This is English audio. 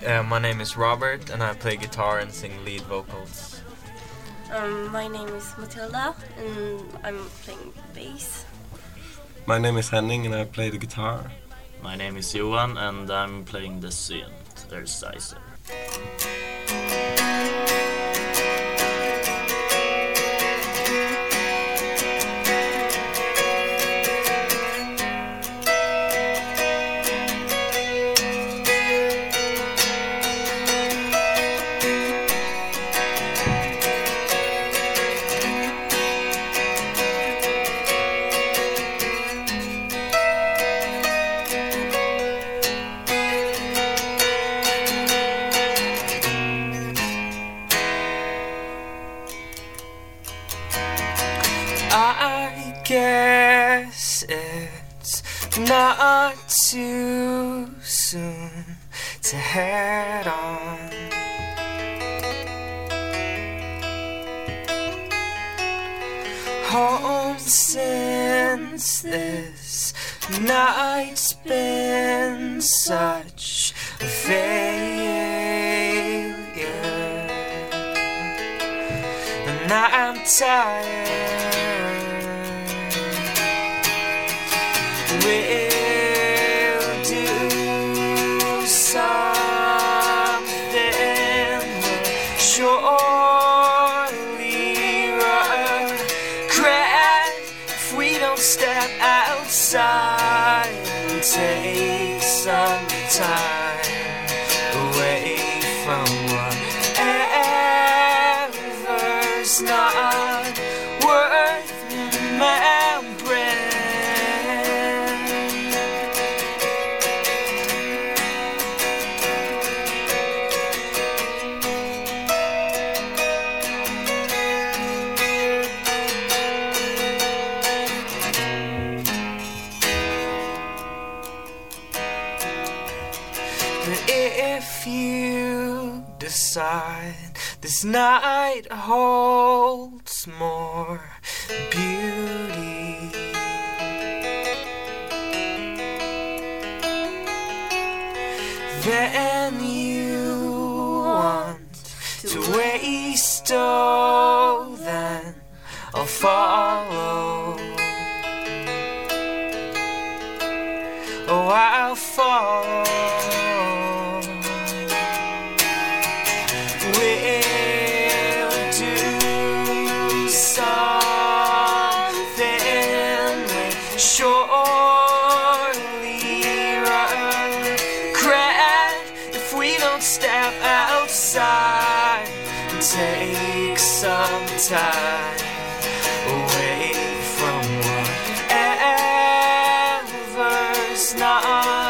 My name is Robert, and I play guitar and sing lead vocals. My name is Matilda, and I'm playing bass. My name is Henning, and I play the guitar. My name is Johan, and I'm playing the synthesizer. I guess it's not too soon to head on. Home since this night's been such a failure, and I'm tired. We'll do something we'll surely regret if we don't step outside and take some time away from whatever's not worth remembering. But if you decide this night holds more beauty, then you want to waste all, then I'll follow. Oh, I'll follow. We'll do something we surely regret if we don't step outside and take some time away from whatever's not